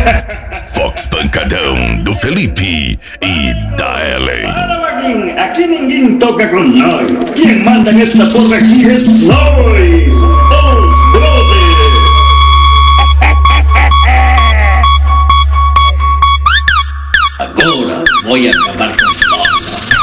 Fox Pancadão, do Felipe e da Ellen. Para, Vaguinho, aqui ninguém toca com nós. Quem manda nessa porra aqui é nós, os brothers. Agora vou acabar com nós.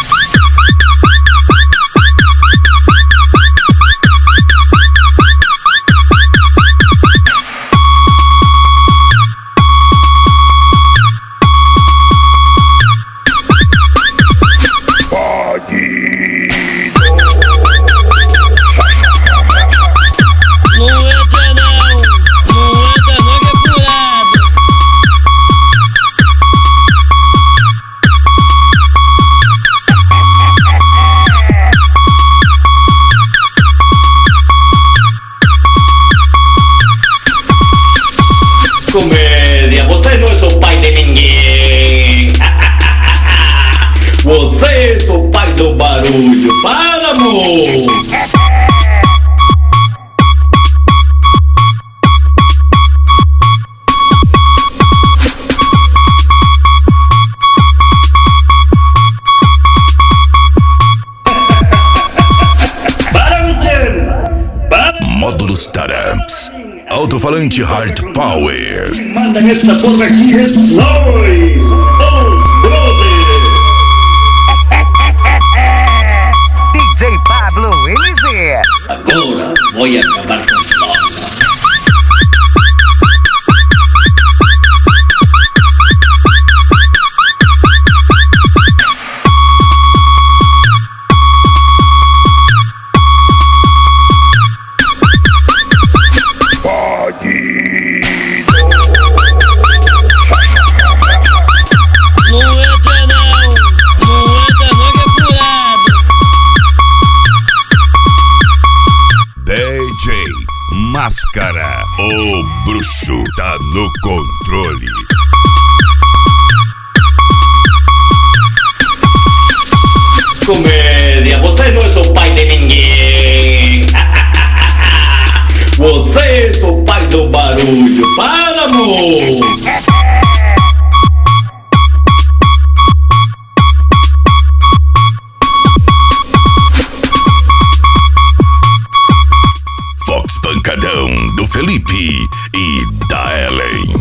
Comédia, você não é o pai de ninguém. Você é o pai do barulho. Para, amor. Módulos Taramps. Alto-falante Hard Power. Quem manda nessa porra aqui é nós, os brothers. DJ Pablo MZ. Agora vou acabar com nós. DJ Máscara, o bruxo tá no controle. Comédia, você não é o pai de ninguém. Você é o pai do barulho. Para, amor. Fox Pancadão, do Felipe e da Ellen.